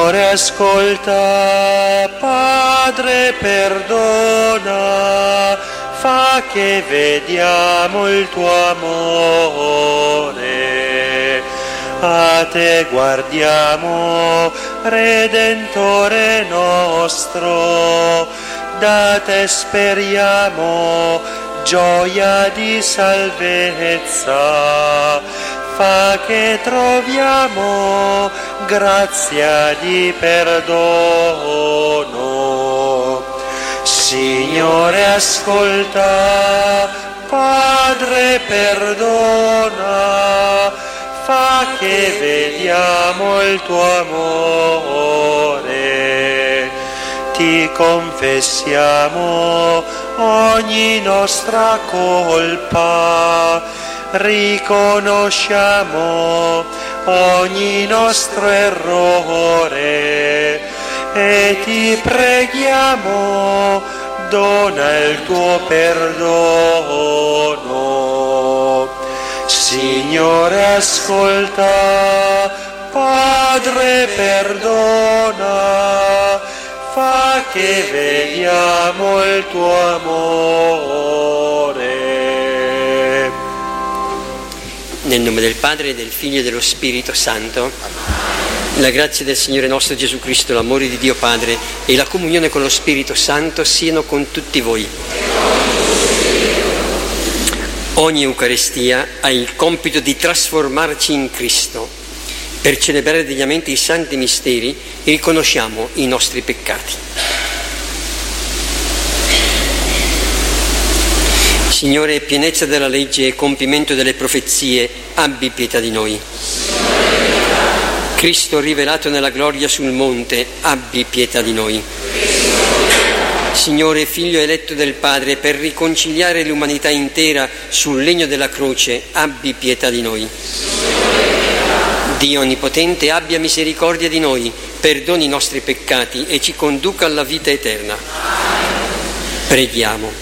Signore, ascolta. Padre, perdona. Fa che vediamo il tuo amore. A te guardiamo, Redentore nostro. Da te speriamo gioia di salvezza. Fa che troviamo grazia di perdono. Signore, ascolta. Padre, perdona. Fa che vediamo il tuo amore. Ti confessiamo ogni nostra colpa, riconosciamo ogni nostro errore e ti preghiamo, dona il tuo perdono. Signore, ascolta. Padre, perdona. Fa che vediamo il tuo amore. Nel nome del Padre, del Figlio e dello Spirito Santo. La grazia del Signore nostro Gesù Cristo, l'amore di Dio Padre e la comunione con lo Spirito Santo siano con tutti voi. Ogni Eucaristia ha il compito di trasformarci in Cristo. Per celebrare degnamente i santi misteri riconosciamo i nostri peccati. Signore, pienezza della legge e compimento delle profezie, abbi pietà di noi. Cristo rivelato nella gloria sul monte, abbi pietà di noi. Signore, Figlio eletto del Padre, per riconciliare l'umanità intera sul legno della croce, abbi pietà di noi. Dio Onnipotente, abbia misericordia di noi, perdoni i nostri peccati e ci conduca alla vita eterna. Preghiamo.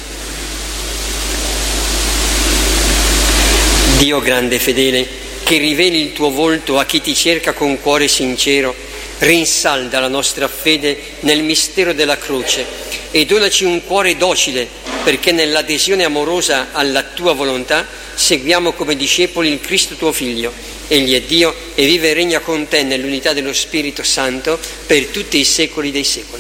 Dio grande e fedele, che riveli il tuo volto a chi ti cerca con cuore sincero, rinsalda la nostra fede nel mistero della croce e donaci un cuore docile, perché nell'adesione amorosa alla tua volontà seguiamo come discepoli il Cristo tuo Figlio. Egli è Dio e vive e regna con te nell'unità dello Spirito Santo per tutti i secoli dei secoli.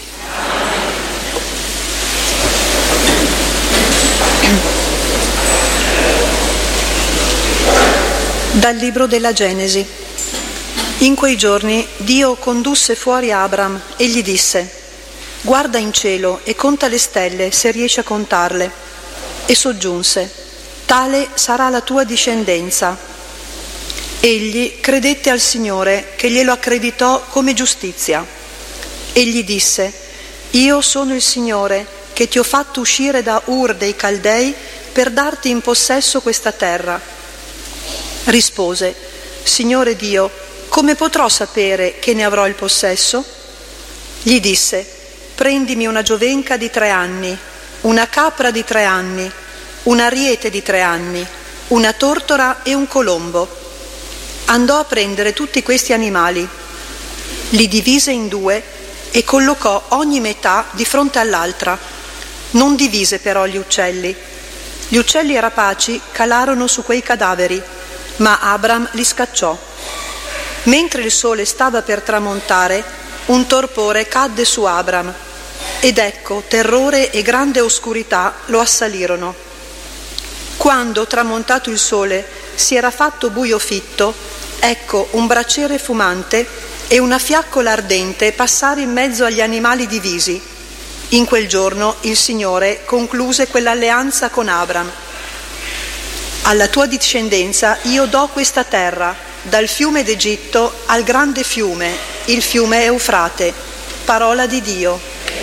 Dal libro della Genesi. In quei giorni Dio condusse fuori Abram e gli disse: guarda in cielo e conta le stelle se riesci a contarle. E soggiunse: tale sarà la tua discendenza. Egli credette al Signore che glielo accreditò come giustizia. Egli disse: io sono il Signore che ti ho fatto uscire da Ur dei Caldei per darti in possesso questa terra. Rispose: Signore Dio, come potrò sapere che ne avrò il possesso? Gli disse: prendimi una giovenca di 3 anni, una capra di 3 anni, un ariete di 3 anni, una tortora e un colombo. Andò a prendere tutti questi animali, li divise in 2 e collocò ogni metà di fronte all'altra. Non divise però gli uccelli. Gli uccelli rapaci calarono su quei cadaveri, ma Abram li scacciò. Mentre il sole stava per tramontare, un torpore cadde su Abram, ed ecco, terrore e grande oscurità lo assalirono. Quando, tramontato il sole, si era fatto buio fitto, ecco un braciere fumante e una fiaccola ardente passare in mezzo agli animali divisi. In quel giorno il Signore concluse quell'alleanza con Abram. Alla tua discendenza io do questa terra, dal fiume d'Egitto al grande fiume, il fiume Eufrate. Parola di Dio.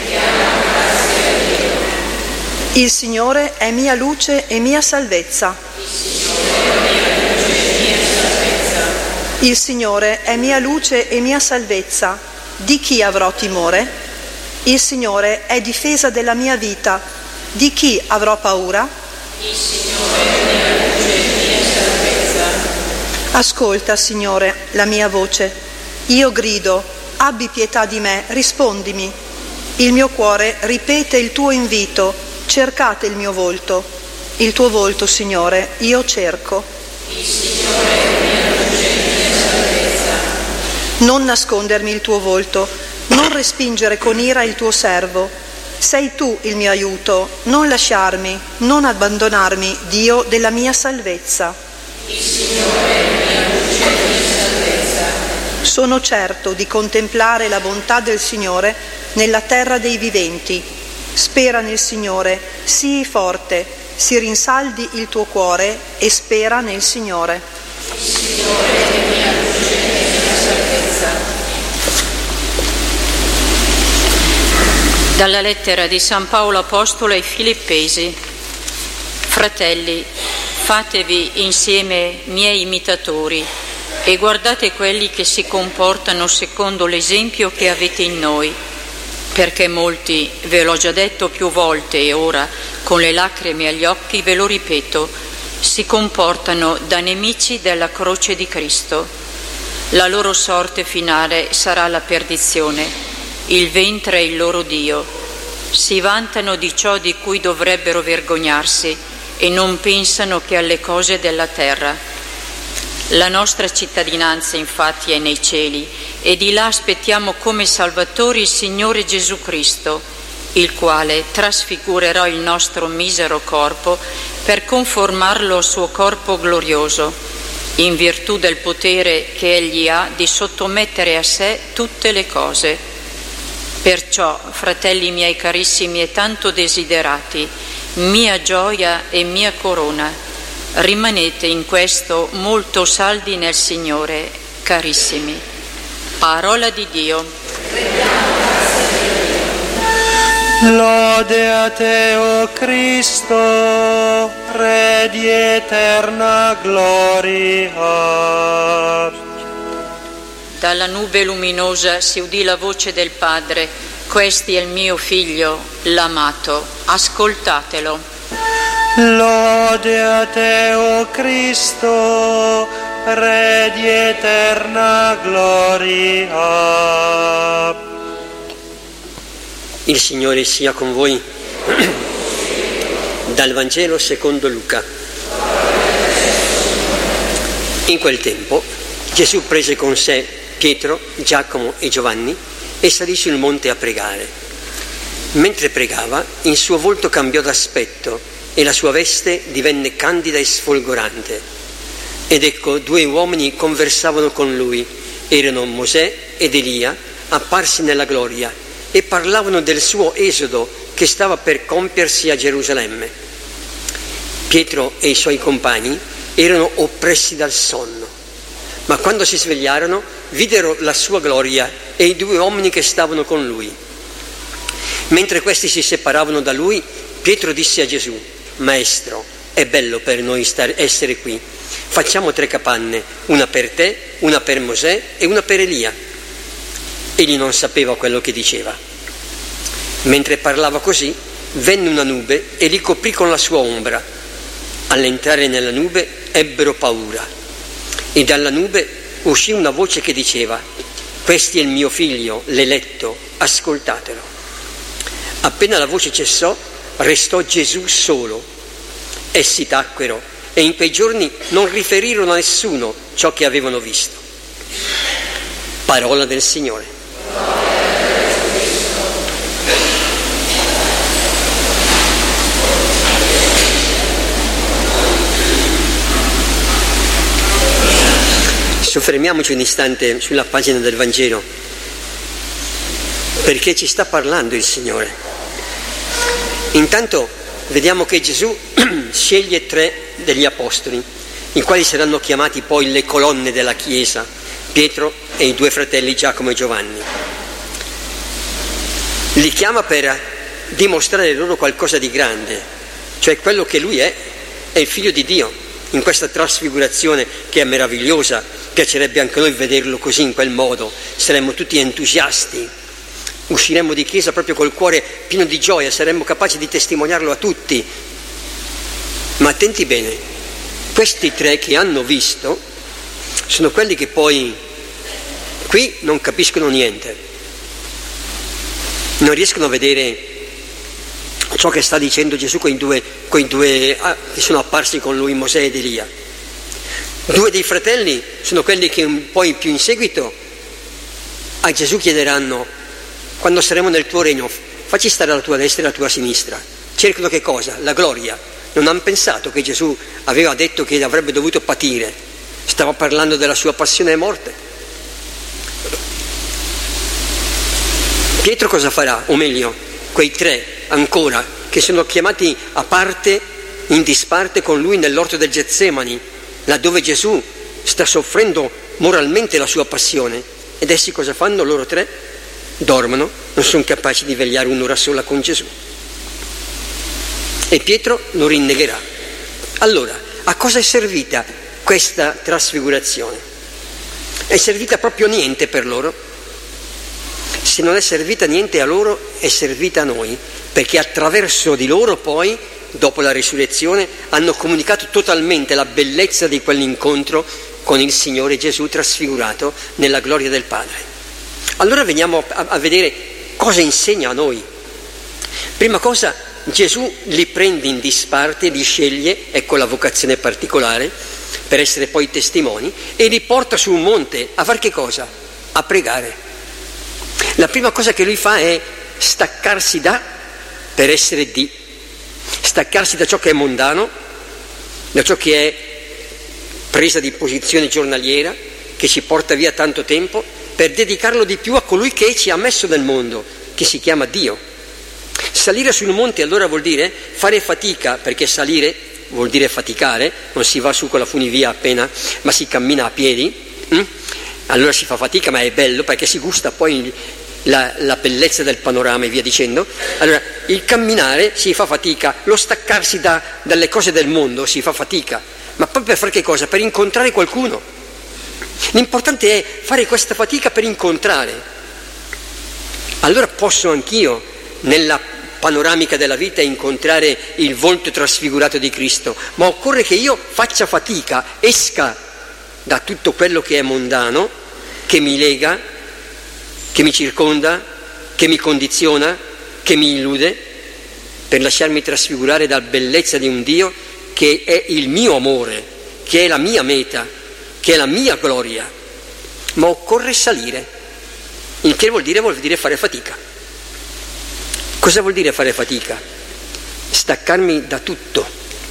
Il Signore è mia luce e mia salvezza. Il Signore è mia luce e mia salvezza. Di chi avrò timore? Il Signore è difesa della mia vita. Di chi avrò paura? Il Signore è mia luce e mia salvezza. Ascolta, Signore, la mia voce. Io grido, Abbi pietà di me, rispondimi. Il mio cuore ripete il tuo invito, cercate il mio volto. Il tuo volto, Signore, io cerco. Il Signore è mia luce e mia salvezza. Non nascondermi il tuo volto, non respingere con ira il tuo servo. Sei tu il mio aiuto, non lasciarmi, non abbandonarmi, Dio della mia salvezza. Il Signore è mia luce e mia salvezza. Sono certo di contemplare la bontà del Signore nella terra dei viventi. Spera nel Signore, sii forte, si rinsaldi il tuo cuore e spera nel Signore. Il Signore è mia luce e mia salvezza. Dalla lettera di San Paolo Apostolo ai Filippesi. Fratelli, fatevi insieme miei imitatori e guardate quelli che si comportano secondo l'esempio che avete in noi, perché molti, ve l'ho già detto più volte e ora, con le lacrime agli occhi ve lo ripeto, si comportano da nemici della croce di Cristo. La loro sorte finale sarà la perdizione. Il ventre è il loro Dio. Si vantano di ciò di cui dovrebbero vergognarsi e non pensano che alle cose della terra. La nostra cittadinanza infatti è nei cieli e di là aspettiamo come Salvatore il Signore Gesù Cristo, il quale trasfigurerà il nostro misero corpo per conformarlo al suo corpo glorioso, in virtù del potere che Egli ha di sottomettere a sé tutte le cose. Perciò, fratelli miei carissimi e tanto desiderati, mia gioia e mia corona, rimanete in questo molto saldi nel Signore, carissimi. Parola di Dio. Lode a te, o Cristo, Re di eterna gloria. Dalla nube luminosa si udì la voce del Padre: questi è il mio figlio, l'amato, ascoltatelo. Lode a te, o Cristo, Re di eterna gloria. Il Signore sia con voi. Dal Vangelo secondo Luca. In quel tempo Gesù prese con sé Pietro, Giacomo e Giovanni e salì sul monte a pregare. Mentre pregava, il suo volto cambiò d'aspetto e la sua veste divenne candida e sfolgorante. Ed ecco, due uomini conversavano con lui. Erano Mosè ed Elia, apparsi nella gloria, e parlavano del suo esodo che stava per compiersi a Gerusalemme. Pietro e i suoi compagni erano oppressi dal sonno, ma quando si svegliarono videro la sua gloria e i due uomini che stavano con lui. Mentre questi si separavano da lui, Pietro disse a Gesù: Maestro, è bello per noi essere qui. Facciamo 3 capanne, una per te, una per Mosè e una per Elia. Egli non sapeva quello che diceva. Mentre parlava così, venne una nube e li coprì con la sua ombra. All'entrare nella nube ebbero paura. E dalla nube uscì una voce che diceva: Questi è il mio figlio, l'eletto, ascoltatelo. Appena la voce cessò, restò Gesù solo. Essi tacquero e in quei giorni non riferirono a nessuno ciò che avevano visto. Parola del Signore. Soffermiamoci un istante sulla pagina del Vangelo, perché ci sta parlando il Signore. Intanto vediamo che Gesù sceglie 3 degli apostoli, i quali saranno chiamati poi le colonne della Chiesa, Pietro e i 2 fratelli Giacomo e Giovanni. Li chiama per dimostrare loro qualcosa di grande, cioè quello che lui è il figlio di Dio, in questa trasfigurazione che è meravigliosa. Piacerebbe anche a noi vederlo così, in quel modo, saremmo tutti entusiasti, usciremmo di chiesa proprio col cuore pieno di gioia, saremmo capaci di testimoniarlo a tutti. Ma attenti bene, questi 3 che hanno visto sono quelli che poi Qui non capiscono niente, non riescono a vedere ciò che sta dicendo Gesù quei due che sono apparsi con lui, Mosè ed Elia. Due dei fratelli sono quelli che poi più in seguito a Gesù chiederanno: quando saremo nel tuo regno, facci stare alla tua destra e alla tua sinistra. Cercano che cosa? La gloria. Non hanno pensato che Gesù aveva detto che avrebbe dovuto patire, stava parlando della sua passione e morte. Pietro cosa farà? O meglio, quei tre ancora che sono chiamati a parte, in disparte con lui nell'orto del Getsemani, laddove Gesù sta soffrendo moralmente la sua passione. Ed essi cosa fanno? Loro tre dormono, non sono capaci di vegliare un'ora sola con Gesù. E Pietro lo rinnegherà. Allora, a cosa è servita questa trasfigurazione? È servita proprio a niente per loro. Se non è servita niente a loro, è servita a noi, perché attraverso di loro poi, dopo la risurrezione, hanno comunicato totalmente la bellezza di quell'incontro con il Signore Gesù trasfigurato nella gloria del Padre. Allora veniamo a vedere cosa insegna a noi. Prima cosa, Gesù li prende in disparte, li sceglie, ecco la vocazione particolare, per essere poi testimoni, e li porta su un monte a far che cosa? A pregare. La prima cosa che lui fa è staccarsi per essere di, staccarsi da ciò che è mondano, da ciò che è presa di posizione giornaliera, che ci porta via tanto tempo, per dedicarlo di più a colui che ci ha messo nel mondo, che si chiama Dio. Salire sul monte allora vuol dire fare fatica, perché salire vuol dire faticare, non si va su con la funivia appena, ma si cammina a piedi. Allora si fa fatica, ma è bello perché si gusta poi la bellezza del panorama e via dicendo. Allora il camminare si fa fatica, lo staccarsi dalle cose del mondo si fa fatica, ma poi per fare che cosa? Per incontrare qualcuno. L'importante è fare questa fatica per incontrare. Allora posso anch'io nella panoramica della vita incontrare il volto trasfigurato di Cristo, ma occorre che io faccia fatica, esca da tutto quello che è mondano, che mi lega, che mi circonda, che mi condiziona, che mi illude, per lasciarmi trasfigurare dalla bellezza di un Dio che è il mio amore, che è la mia meta, che è la mia gloria. Ma occorre salire, il che vuol dire fare fatica. Cosa vuol dire fare fatica? Staccarmi da tutto.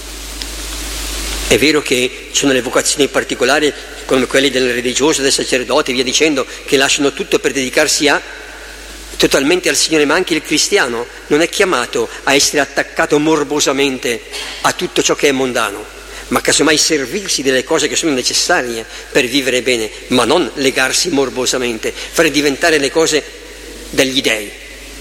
È vero che ci sono le vocazioni particolari, come quelle del religioso, del sacerdote, via dicendo, che lasciano tutto per dedicarsi totalmente al Signore, ma anche il cristiano non è chiamato a essere attaccato morbosamente a tutto ciò che è mondano, ma casomai servirsi delle cose che sono necessarie per vivere bene, ma non legarsi morbosamente, fare diventare le cose degli dèi.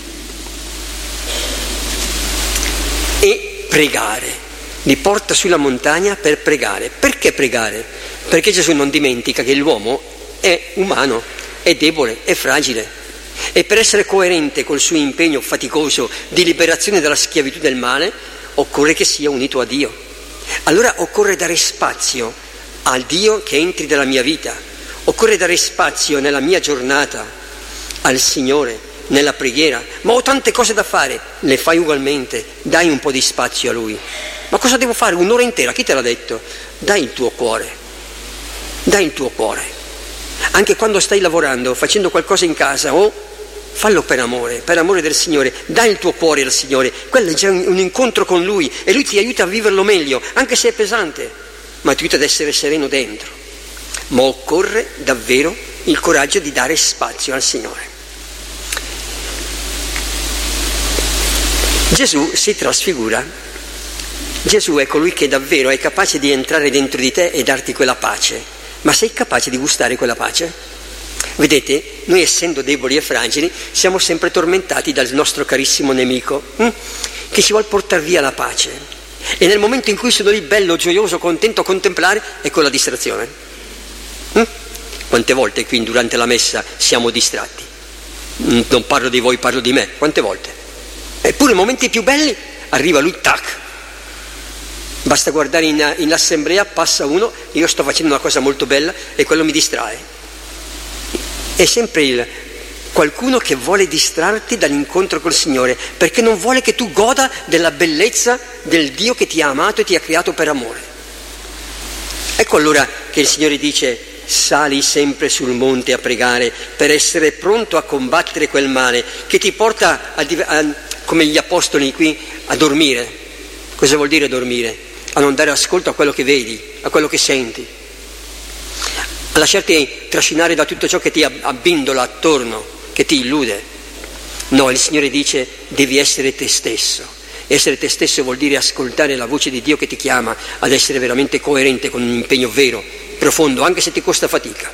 E pregare. Li porta sulla montagna per pregare. Perché pregare? Perché Gesù non dimentica che l'uomo è umano, è debole, è fragile. E per essere coerente col suo impegno faticoso di liberazione dalla schiavitù del male, occorre che sia unito a Dio. Allora occorre dare spazio al Dio che entri nella mia vita. Occorre dare spazio nella mia giornata al Signore, nella preghiera. Ma ho tante cose da fare, le fai ugualmente, dai un po' di spazio a Lui. Ma cosa devo fare? Un'ora intera? Chi te l'ha detto? Dai il tuo cuore, dai il tuo cuore. Anche quando stai lavorando, facendo qualcosa in casa, fallo per amore del Signore. Dai il tuo cuore al Signore. Quello è già un incontro con Lui e Lui ti aiuta a viverlo meglio, anche se è pesante, ma ti aiuta ad essere sereno dentro. Ma occorre davvero il coraggio di dare spazio al Signore. Gesù si trasfigura. Gesù è colui che davvero è capace di entrare dentro di te e darti quella pace. Ma sei capace di gustare quella pace? Vedete, noi essendo deboli e fragili siamo sempre tormentati dal nostro carissimo nemico che ci vuol portare via la pace. E nel momento in cui sono lì bello, gioioso, contento a contemplare, ecco la distrazione. Quante volte qui durante la messa siamo distratti? Non parlo di voi, parlo di me. Quante volte? Eppure nei momenti più belli arriva lui, tac. Basta guardare in assemblea, passa uno, io sto facendo una cosa molto bella e quello mi distrae. È sempre qualcuno che vuole distrarti dall'incontro col Signore, perché non vuole che tu goda della bellezza del Dio che ti ha amato e ti ha creato per amore. Ecco allora che il Signore dice: sali sempre sul monte a pregare per essere pronto a combattere quel male che ti porta come gli apostoli qui, a dormire. Cosa vuol dire dormire? A non dare ascolto a quello che vedi, a quello che senti, a lasciarti trascinare da tutto ciò che ti abbindola attorno, che ti illude. No, il Signore dice: devi essere te stesso. Essere te stesso vuol dire ascoltare la voce di Dio che ti chiama ad essere veramente coerente con un impegno vero, profondo, anche se ti costa fatica.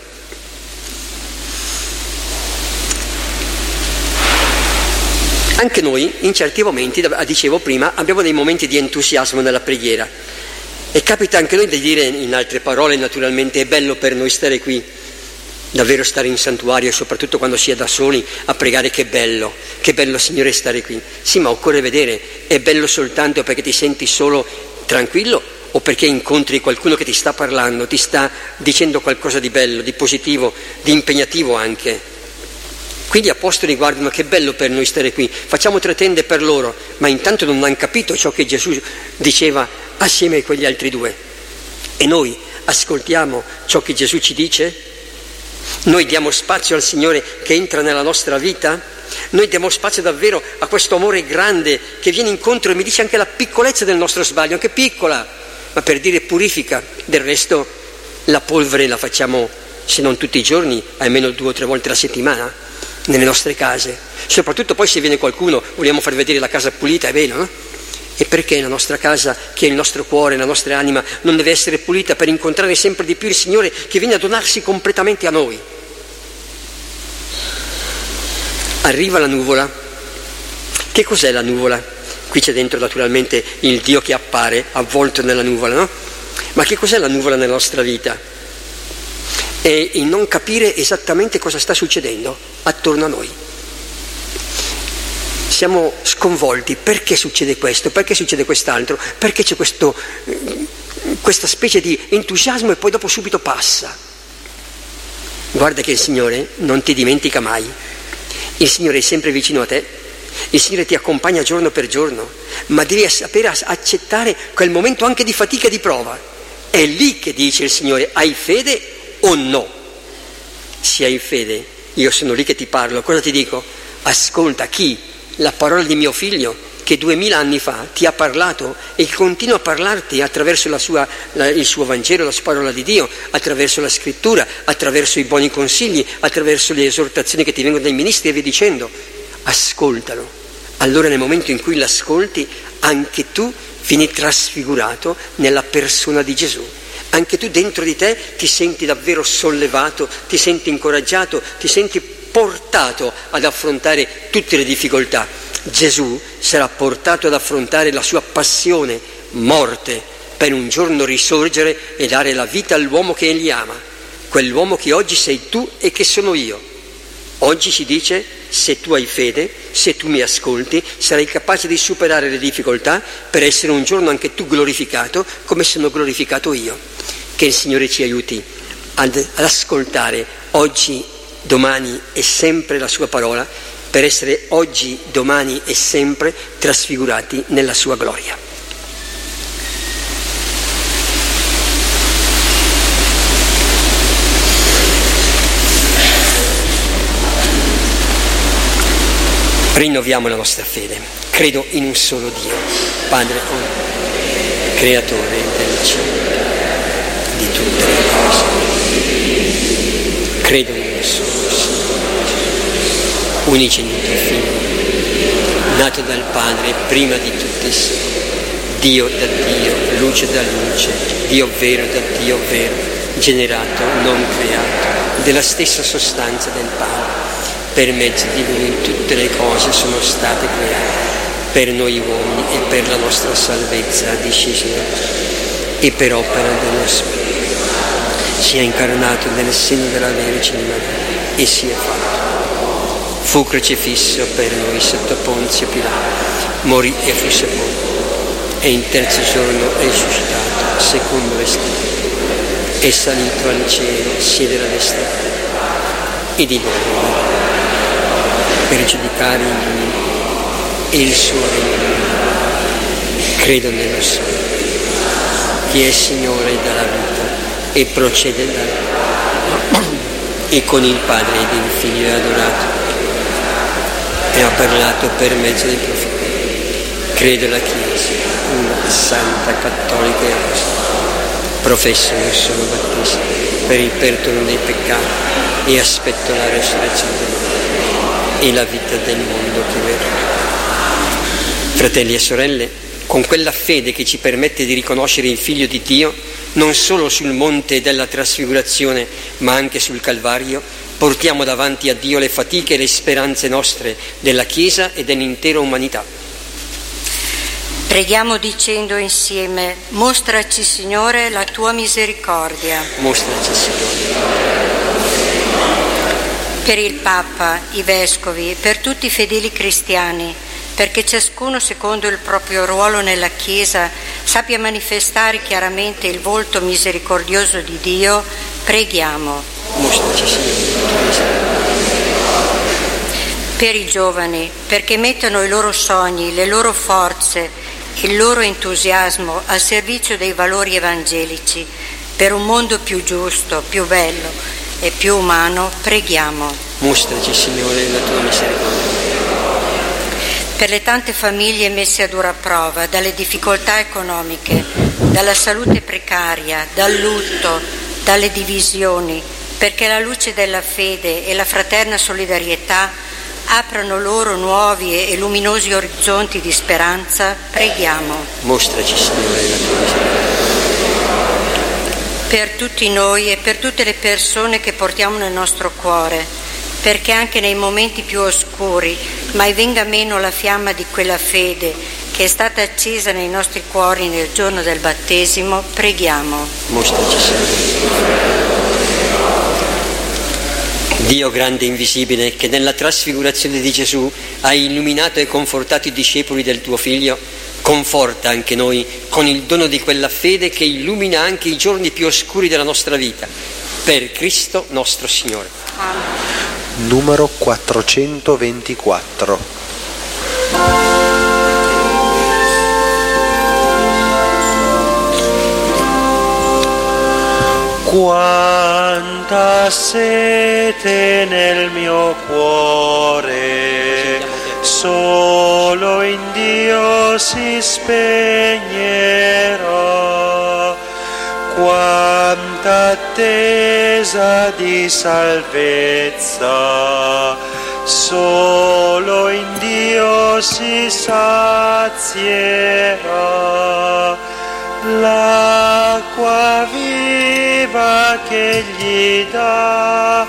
Anche noi in certi momenti, dicevo prima, abbiamo dei momenti di entusiasmo nella preghiera e capita anche noi di dire, in altre parole naturalmente: è bello per noi stare qui, davvero stare in santuario, e soprattutto quando si è da soli a pregare. Che bello Signore stare qui. Sì, ma occorre vedere, è bello soltanto perché ti senti solo tranquillo o perché incontri qualcuno che ti sta parlando, ti sta dicendo qualcosa di bello, di positivo, di impegnativo anche. Quindi gli apostoli guardano: che bello per noi stare qui, facciamo 3 tende per loro, ma intanto non hanno capito ciò che Gesù diceva assieme a quegli altri 2. E noi ascoltiamo ciò che Gesù ci dice? Noi diamo spazio al Signore che entra nella nostra vita? Noi diamo spazio davvero a questo amore grande che viene incontro e mi dice anche la piccolezza del nostro sbaglio, anche piccola, ma per dire purifica. Del resto la polvere la facciamo, se non tutti i giorni, almeno 2 o 3 volte alla settimana nelle nostre case. Soprattutto poi se viene qualcuno, vogliamo far vedere la casa pulita, è vero, no? E perché la nostra casa, che è il nostro cuore, la nostra anima, non deve essere pulita per incontrare sempre di più il Signore che viene a donarsi completamente a noi? Arriva la nuvola. Che cos'è la nuvola? Qui c'è dentro naturalmente il Dio che appare avvolto nella nuvola, no? Ma che cos'è la nuvola nella nostra vita? È il non capire esattamente cosa sta succedendo attorno a noi. Siamo sconvolti: perché succede questo? Perché succede quest'altro? Perché c'è questa specie di entusiasmo e poi dopo subito passa? Guarda che il Signore non ti dimentica mai. Il Signore è sempre vicino a te, il Signore ti accompagna giorno per giorno, ma devi sapere accettare quel momento anche di fatica e di prova. È lì che dice il Signore: hai fede o no? Se hai fede, io sono lì che ti parlo. Cosa ti dico? Ascolta chi? La parola di mio figlio che 2000 anni fa ti ha parlato e continua a parlarti attraverso il suo Vangelo, la sua parola di Dio, attraverso la scrittura, attraverso i buoni consigli, attraverso le esortazioni che ti vengono dai ministri e via dicendo. Ascoltalo. Allora nel momento in cui l'ascolti, anche tu vieni trasfigurato nella persona di Gesù. Anche tu dentro di te ti senti davvero sollevato, ti senti incoraggiato, ti senti portato ad affrontare tutte le difficoltà. Gesù sarà portato ad affrontare la sua passione, morte, per un giorno risorgere e dare la vita all'uomo che egli ama, quell'uomo che oggi sei tu e che sono io. Oggi si dice: se tu hai fede, se tu mi ascolti, sarai capace di superare le difficoltà per essere un giorno anche tu glorificato come sono glorificato io. Che il Signore ci aiuti ad ascoltare oggi, domani e sempre la sua parola, per essere oggi, domani e sempre trasfigurati nella sua gloria. Rinnoviamo la nostra fede. Credo in un solo Dio, Padre, creatore del cielo, di tutte le cose. Credo in un solo Signore, unigenito Figlio, nato dal Padre prima di tutti i secoli, Dio da Dio, luce da luce, Dio vero da Dio vero, generato, non creato, della stessa sostanza del Padre. Per mezzo di Lui tutte le cose sono state create, per noi uomini e per la nostra salvezza disceso da Dio, e per opera dello Spirito si è incarnato nel seno della Vergine Maria e si è fatto. Fu crocifisso per noi sotto Ponzio Pilato, morì e fu sepolto, e in 3° giorno è risuscitato secondo le Scritture, è salito al cielo, siede alla destra, e di loro per giudicare il mondo e il suo regno. Credo nello Spirito, che è Signore della vita e procede da e con il Padre ed il Figlio è adorato e ha parlato per mezzo dei profeti. Credo alla Chiesa, una santa, cattolica e apostolica. Professo nel solo battesimo per il perdono dei peccati e aspetto la resurrezione dei morti e la vita del mondo che verrà. Fratelli e sorelle, con quella fede che ci permette di riconoscere il Figlio di Dio, non solo sul monte della trasfigurazione, ma anche sul Calvario, portiamo davanti a Dio le fatiche e le speranze nostre, della Chiesa e dell'intera umanità. Preghiamo dicendo insieme: mostraci, Signore, la tua misericordia. Mostraci, Signore. Per il Papa, i Vescovi e per tutti i fedeli cristiani, perché ciascuno secondo il proprio ruolo nella Chiesa sappia manifestare chiaramente il volto misericordioso di Dio, preghiamo. Mostraci, Signore. Per i giovani, perché mettano i loro sogni, le loro forze, il loro entusiasmo al servizio dei valori evangelici, per un mondo più giusto, più bello e più umano, preghiamo. Mostraci, Signore, la tua misericordia. Per le tante famiglie messe a dura prova dalle difficoltà economiche, dalla salute precaria, dal lutto, dalle divisioni, perché la luce della fede e la fraterna solidarietà aprano loro nuovi e luminosi orizzonti di speranza, preghiamo. Mostraci, Signore, la tua misericordia. Per tutti noi e per tutte le persone che portiamo nel nostro cuore, perché anche nei momenti più oscuri mai venga meno la fiamma di quella fede che è stata accesa nei nostri cuori nel giorno del battesimo, preghiamo. Mostraci, Signore. Dio grande e invisibile, che nella trasfigurazione di Gesù hai illuminato e confortato i discepoli del tuo Figlio, conforta anche noi con il dono di quella fede che illumina anche i giorni più oscuri della nostra vita. Per Cristo nostro Signore. Amen. Numero 424. Quanta sete nel mio cuore, solo in Dio si spegnerà. Quanta attesa di salvezza, solo in Dio si sazierà. L'acqua viva che gli dà,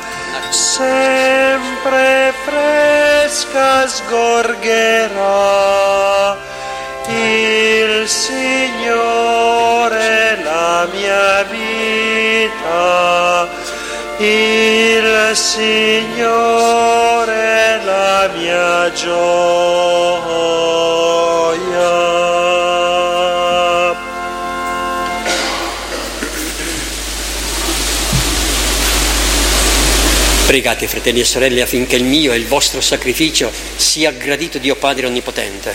sempre fresca sgorgerà. Il Signore la mia vita, il Signore la mia gioia. Pregate, fratelli e sorelle, affinché il mio e il vostro sacrificio sia gradito Dio Padre Onnipotente.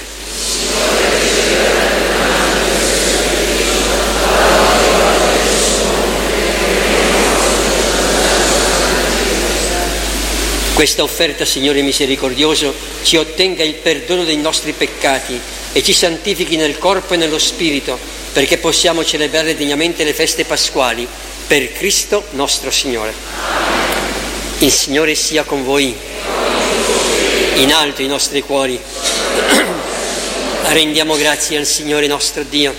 Questa offerta, Signore misericordioso, ci ottenga il perdono dei nostri peccati e ci santifichi nel corpo e nello spirito, perché possiamo celebrare degnamente le feste pasquali, per Cristo nostro Signore. Il Signore sia con voi. In alto i nostri cuori. Rendiamo grazie al Signore nostro Dio.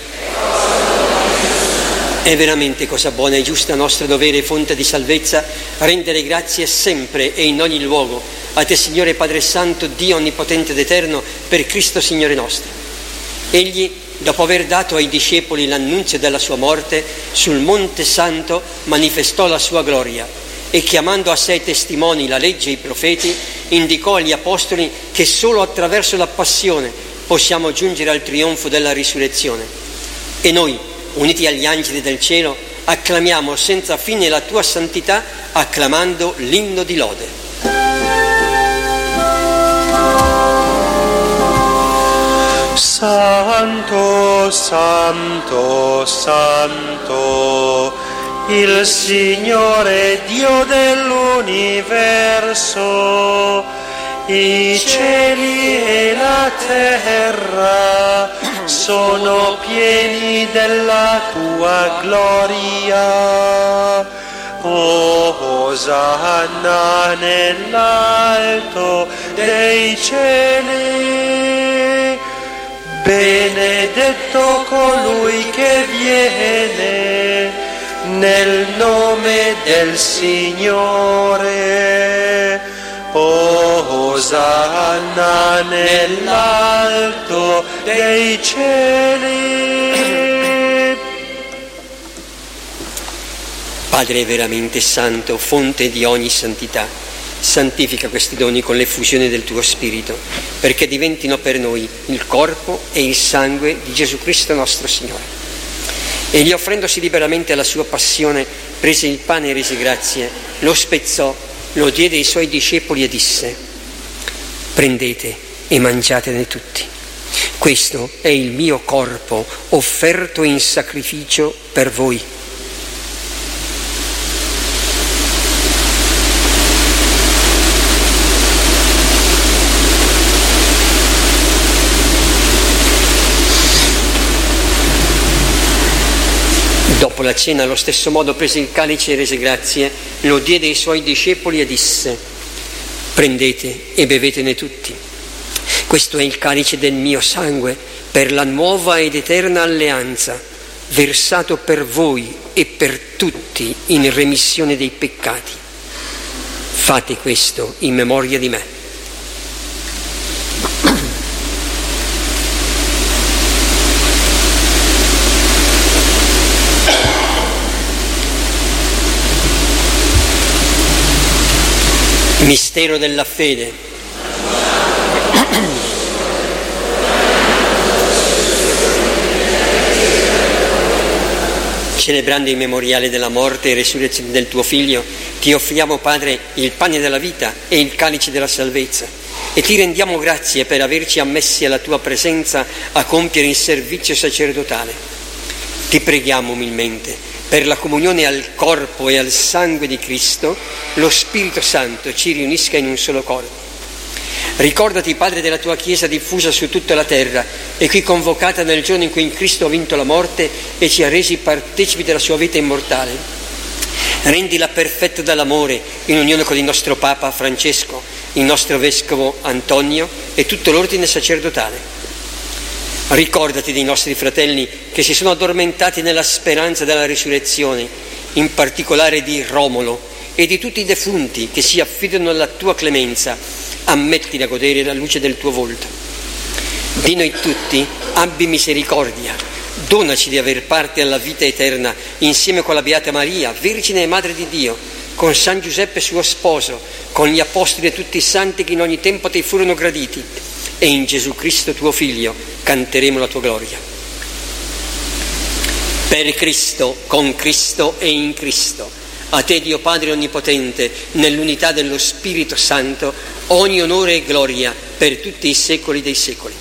È veramente cosa buona e giusta, nostro dovere e fonte di salvezza, rendere grazie sempre e in ogni luogo a Te, Signore Padre Santo, Dio Onnipotente ed Eterno, per Cristo Signore nostro. Egli, dopo aver dato ai discepoli l'annunzio della sua morte, sul Monte Santo manifestò la sua gloria e, chiamando a sé testimoni la legge e i profeti, indicò agli apostoli che solo attraverso la passione possiamo giungere al trionfo della risurrezione. E noi, uniti agli angeli del cielo, acclamiamo senza fine la tua santità, acclamando l'inno di lode. Santo, Santo, Santo, il Signore Dio dell'universo, i cieli e la terra sono pieni della tua gloria. Osanna nell'alto dei cieli, benedetto colui che viene nel nome del Signore. Osanna nell'alto dei cieli. Padre veramente santo, fonte di ogni santità, santifica questi doni con l'effusione del tuo Spirito, perché diventino per noi il corpo e il sangue di Gesù Cristo nostro Signore. Egli, offrendosi liberamente alla sua passione, prese il pane e rese grazie, lo spezzò, lo diede ai suoi discepoli e disse: prendete e mangiatene tutti. Questo è il mio corpo offerto in sacrificio per voi. Dopo la cena, allo stesso modo, prese il calice e rese grazie, lo diede ai suoi discepoli e disse: prendete e bevetene tutti. Questo è il calice del mio sangue per la nuova ed eterna alleanza, versato per voi e per tutti in remissione dei peccati. Fate questo in memoria di me. Mistero della fede. Celebrando il memoriale della morte e resurrezione del tuo Figlio, ti offriamo, Padre, il pane della vita e il calice della salvezza, e ti rendiamo grazie per averci ammessi alla tua presenza a compiere il servizio sacerdotale. Ti preghiamo umilmente per la comunione al corpo e al sangue di Cristo, lo Spirito Santo ci riunisca in un solo corpo. Ricordati, Padre, della tua Chiesa diffusa su tutta la terra e qui convocata nel giorno in cui Cristo ha vinto la morte e ci ha resi partecipi della sua vita immortale. Rendila perfetta dall'amore in unione con il nostro Papa Francesco, il nostro Vescovo Antonio e tutto l'ordine sacerdotale. Ricordati dei nostri fratelli che si sono addormentati nella speranza della risurrezione, in particolare di Romolo e di tutti i defunti che si affidano alla tua clemenza. Ammettili a godere la luce del tuo volto. Di noi tutti abbi misericordia, donaci di aver parte alla vita eterna insieme con la Beata Maria, Vergine e Madre di Dio, con San Giuseppe suo sposo, con gli Apostoli e tutti i santi che in ogni tempo ti furono graditi, e in Gesù Cristo tuo Figlio canteremo la tua gloria. Per Cristo, con Cristo e in Cristo, a te Dio Padre Onnipotente, nell'unità dello Spirito Santo, ogni onore e gloria per tutti i secoli dei secoli.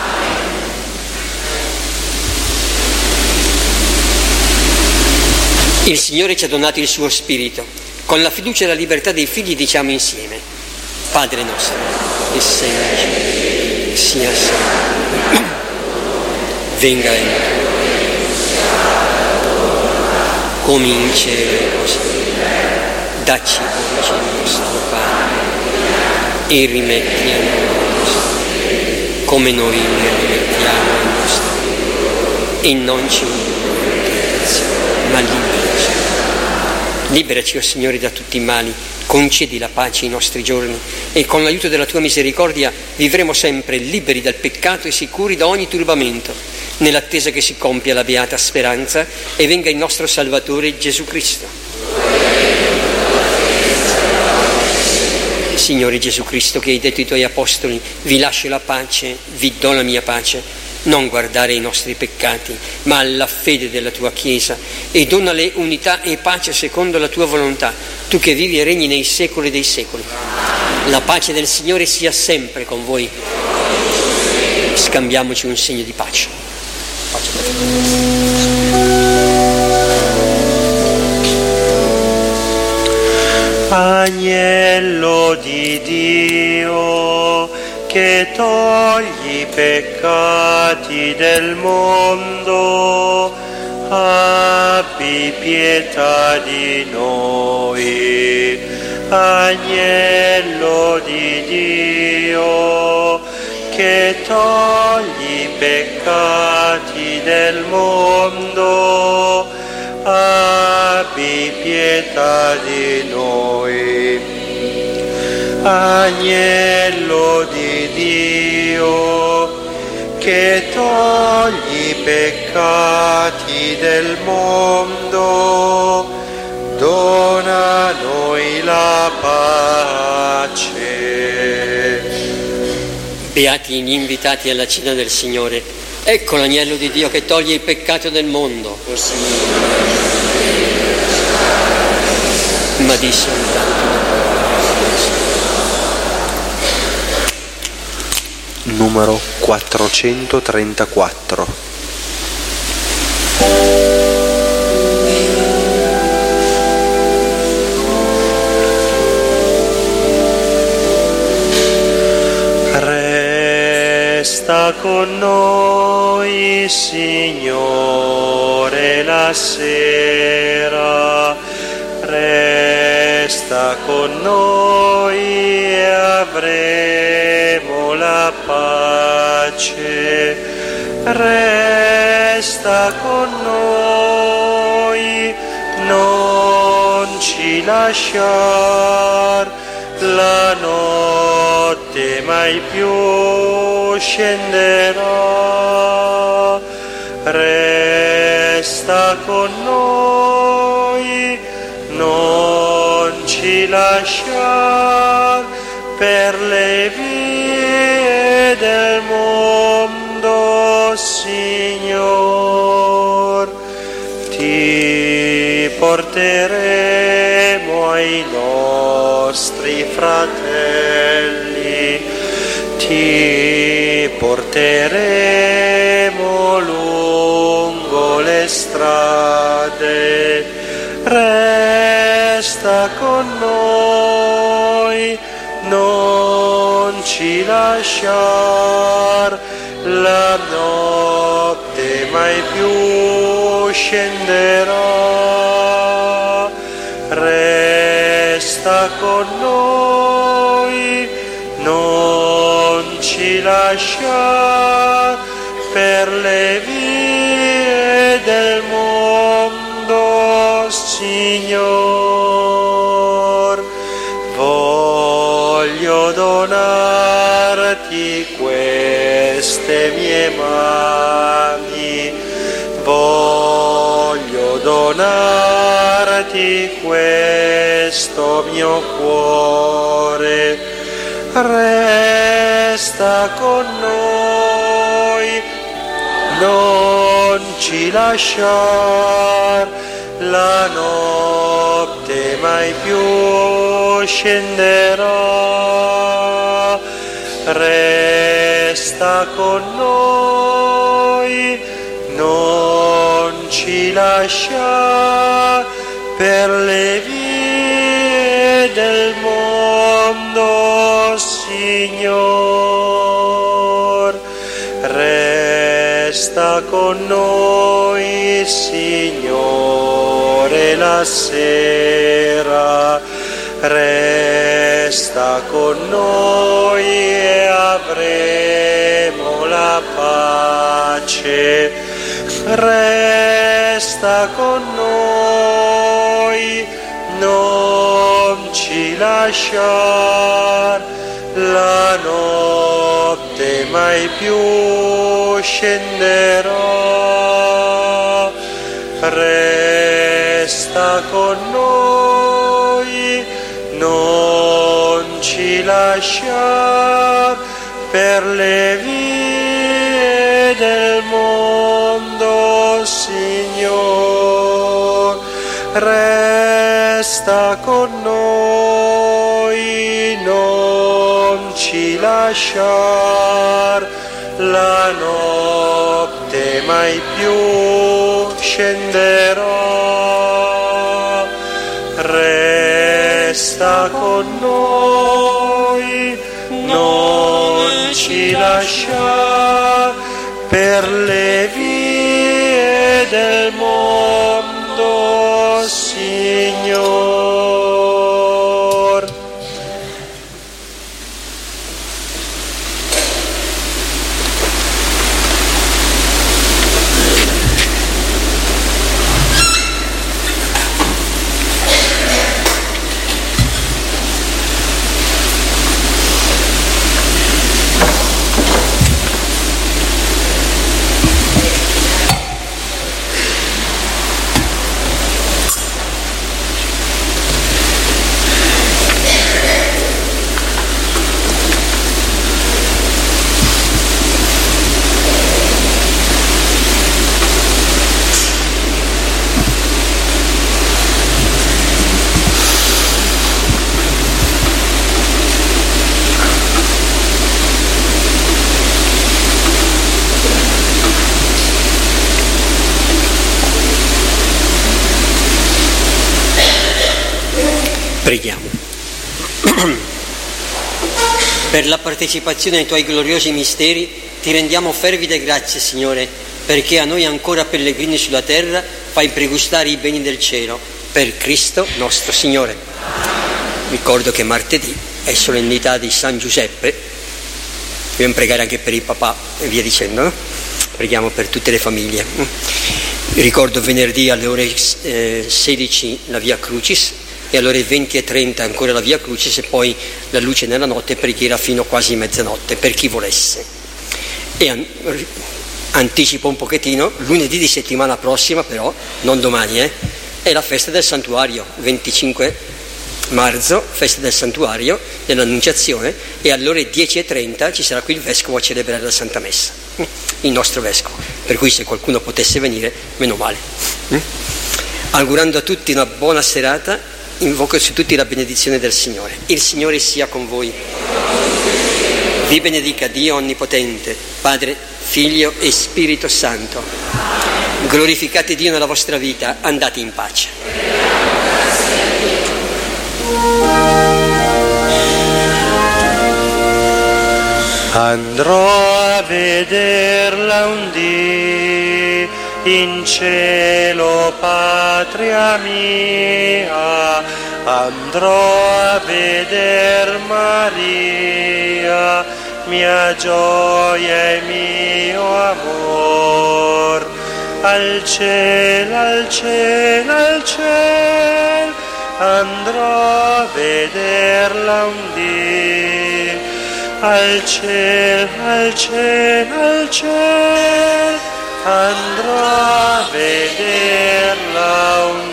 Il Signore ci ha donato il suo Spirito. Con la fiducia e la libertà dei figli diciamo insieme: Padre nostro, che sei in cielo, sia santo, venga in te, come in cielo e così. Dacci oggi il nostro pane e rimetti a noi i nostri, come noi ne rimettiamo ai nostri, e non ci indurre in tentazione, ma liberaci. Liberaci, o Signore, da tutti i mali, concedi la pace ai nostri giorni e con l'aiuto della tua misericordia vivremo sempre liberi dal peccato e sicuri da ogni turbamento, nell'attesa che si compia la beata speranza e venga il nostro Salvatore Gesù Cristo. Signore Gesù Cristo, che hai detto ai tuoi apostoli: vi lascio la pace, vi do la mia pace, non guardare ai nostri peccati, ma alla fede della tua Chiesa, e donale unità e pace secondo la tua volontà, tu che vivi e regni nei secoli dei secoli. La pace del Signore sia sempre con voi. Scambiamoci un segno di pace. Agnello di Dio, che togli i peccati del mondo, abbi pietà di noi. Agnello di Dio, che togli i peccati del mondo, abbi pietà di noi. Agnello di Dio, che togli i peccati del mondo, dona a noi la pace. Beati gli invitati alla cena del Signore. Ecco l'agnello di Dio che toglie il peccato del mondo. Ma disse un tanto. Numero 434. Resta con noi, Signore, la sera. Resta con noi e avremo la pace. Resta con noi, non ci lasciar la notte mai più scenderà. Resta con noi, non ci lasciar per le vie del mondo, Signor. Ti porteremo ai nostri fratelli, ti porteremo lungo le strade. Resta con noi, non ci lasciar la notte mai più scenderà. Resta con noi, non ci lasciar per le vie del mondo, Signor. Voglio donarti queste mie mani, voglio donarti questo mio cuore. Resta con noi, non ci lasciar la notte mai più scenderà. Resta con noi, non ci lascia per le vie del mondo, Signor. Resta con noi, Signore, la sera. Resta con noi e avremo la pace. Resta con noi, non ci lasciar la notte mai più scenderà. Resta con noi, non ci lasciar per le vie del mondo, Signor. Resta con noi, non ci lasciar la notte mai più scenderò. Resta con noi, non ci lascia per le vie del mondo, Signore. Preghiamo. Per la partecipazione ai Tuoi gloriosi misteri Ti rendiamo fervide grazie, Signore, perché a noi ancora pellegrini sulla terra fai pregustare i beni del cielo. Per Cristo nostro Signore. Ricordo che martedì è solennità di San Giuseppe. Dobbiamo pregare anche per il papà e via dicendo, no? Preghiamo per tutte le famiglie. Ricordo venerdì alle ore 16 la Via Crucis, e alle ore 20:30 ancora la Via Crucis, e poi la luce nella notte, preghiera fino quasi mezzanotte per chi volesse. E anticipo un pochettino, lunedì di settimana prossima però, non domani, è la festa del santuario, 25 marzo, festa del santuario dell'Annunciazione, e alle ore 10:30 ci sarà qui il Vescovo a celebrare la Santa Messa, il nostro Vescovo, per cui se qualcuno potesse venire, meno male. Augurando a tutti una buona serata, invoco su tutti la benedizione del Signore. Il Signore sia con voi. Vi benedica Dio Onnipotente, Padre, Figlio e Spirito Santo. Glorificate Dio nella vostra vita, andate in pace. Andrò a vederla un dì in cielo, patria mia, andrò a veder Maria, mia gioia e mio amor. Al cielo, al cielo, al cielo, andrò a vederla un dì. Al cielo, al cielo, al cielo, andrò a vederla un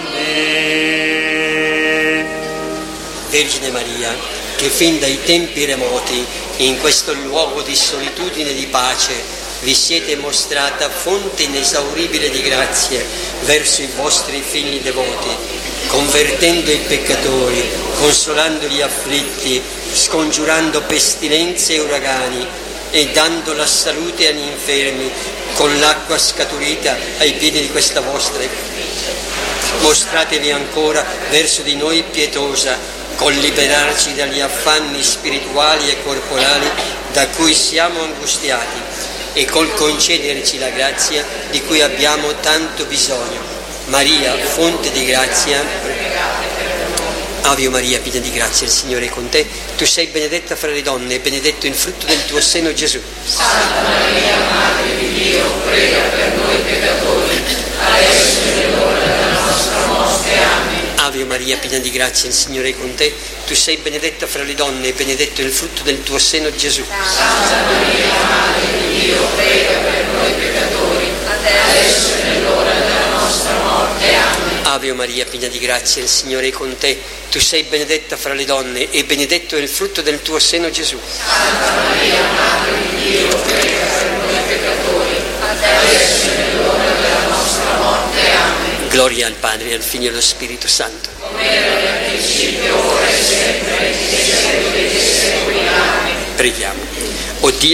dì. Vergine Maria, che fin dai tempi remoti in questo luogo di solitudine e di pace vi siete mostrata fonte inesauribile di grazie verso i vostri figli devoti, convertendo i peccatori, consolando gli afflitti, scongiurando pestilenze e uragani e dando la salute agli infermi con l'acqua scaturita ai piedi di questa vostra. Mostratevi ancora verso di noi pietosa, col liberarci dagli affanni spirituali e corporali da cui siamo angustiati e col concederci la grazia di cui abbiamo tanto bisogno. Maria, fonte di grazia, Ave Maria, piena di grazia, il Signore è con te. Tu sei benedetta fra le donne e benedetto il frutto del tuo seno, Gesù. Santa Maria, Madre di Dio, prega per noi peccatori, adesso è l'ora della nostra morte. Amen. Ave Maria, piena di grazia, il Signore è con te. Tu sei benedetta fra le donne e benedetto il frutto del tuo seno, Gesù. Santa Maria, Madre di Dio, prega per noi peccatori, adesso è l'ora della nostra morte. Amen. Ave Maria, piena di grazia, il Signore è con te. Tu sei benedetta fra le donne e benedetto è il frutto del tuo seno, Gesù. Santa Maria, Madre di Dio, prega per noi peccatori, adesso è l'ora della nostra morte. Amen. Gloria al Padre, al Figlio e allo Spirito Santo. Come era nel principio, ora e sempre, e nei secoli dei secoli. Amen. Preghiamo. O Dio,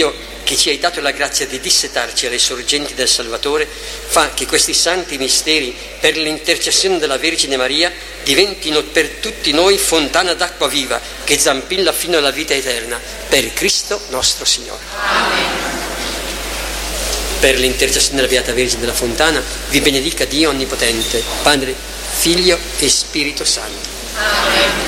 che ci hai dato la grazia di dissetarci alle sorgenti del Salvatore, fa che questi santi misteri, per l'intercessione della Vergine Maria, diventino per tutti noi fontana d'acqua viva che zampilla fino alla vita eterna, per Cristo nostro Signore. Amen. Per l'intercessione della Beata Vergine della Fontana vi benedica Dio Onnipotente, Padre, Figlio e Spirito Santo. Amen.